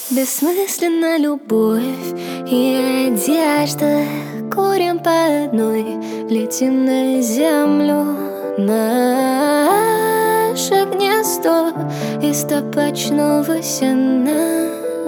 Бессмысленна любовь и одежда. Курим по одной, летим на землю. Наше гнездо из табачного сена.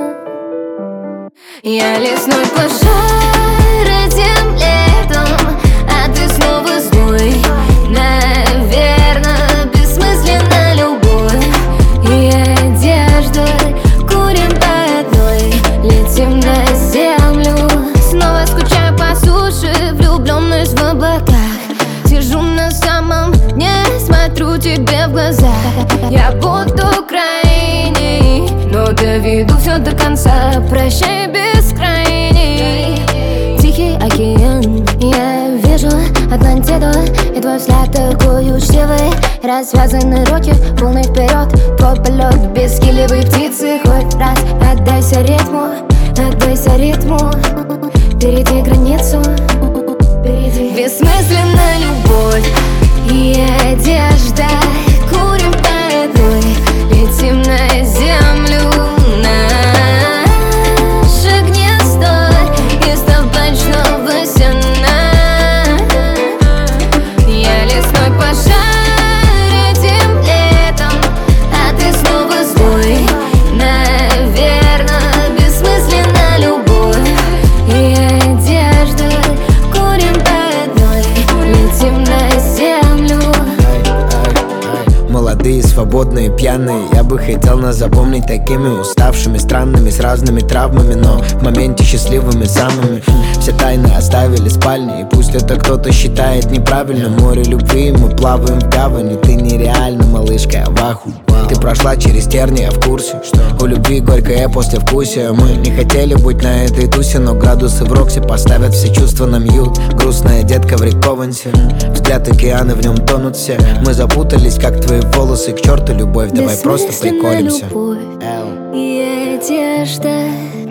Я лесной пожар этим летом, а ты снова злой. Наверно, бессмысленна любовь и одежда. Курим по одной, летим на землю. Снова скучаю по суше, влюбленность в облаках. Сижу на самом дне, смотрю тебе в глаза. Я буду крайней, но доведу все до конца. Прощай, бескрайний тихий океан. Я вижу Атлантиду, и твой взгляд такой учтивый. Развязаны руки, полный вперед. Твой полет без гилевой птицы. Хоть раз отдайся ритму, отдайся ритму. Перейди границу, перейди. Бессмысленна любовь и одежда. Курим по одной, летим на землю. Наше гнездо из табачного сена. Я лесной пожар этим летом, а ты снова злой. Наверно, бессмысленна любовь и одежда. Курим по одной, летим на землю. Молодые, свободные, пьяные. Я бы хотел нас запомнить такими уставшими, странными, с разными травмами, но в моменте счастливыми самыми. Все тайны оставили в спальне, и пусть это кто-то считает неправильно. Море любви, мы плаваем в гавани. Ты нереальна, малышка, в аху. Ты прошла через терни, я в курсе, что у любви горькое послевкусие. Мы не хотели быть на этой тусе, но градусы в Роксе поставят все чувства на мьют. Грустная детка в Риковансе, взгляд океана, в нем тонут все. Мы запутались, как твои волосы, к черту любовь, давай просто приколемся. Любовь и одежда.